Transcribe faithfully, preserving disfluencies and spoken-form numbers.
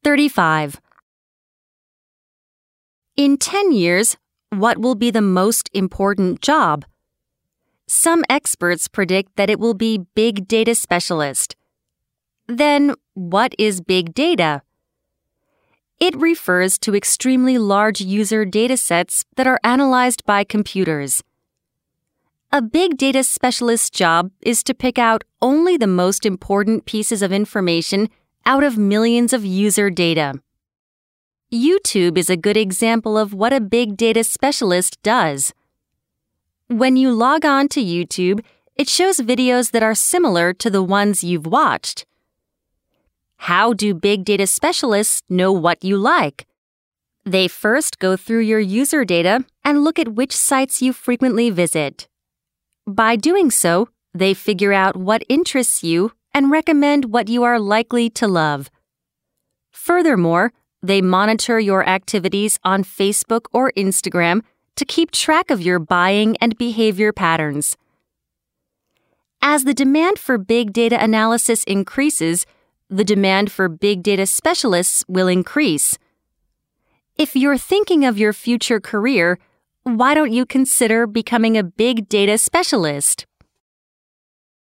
thirty-five. In ten years, what will be the most important job? Some experts predict that it will be big data specialist. Then, what is big data? It refers to extremely large user datasets that are analyzed by computers. A big data specialist job is to pick out only the most important pieces of information out of millions of user data. YouTube is a good example of what a big data specialist does. When you log on to YouTube, it shows videos that are similar to the ones you've watched. How do big data specialists know what you like? They first go through your user data and look at which sites you frequently visit. By doing so, they figure out what interests you and recommend what you are likely to love. Furthermore, they monitor your activities on Facebook or Instagram to keep track of your buying and behavior patterns. As the demand for big data analysis increases, the demand for big data specialists will increase. If you're thinking of your future career, why don't you consider becoming a big data specialist?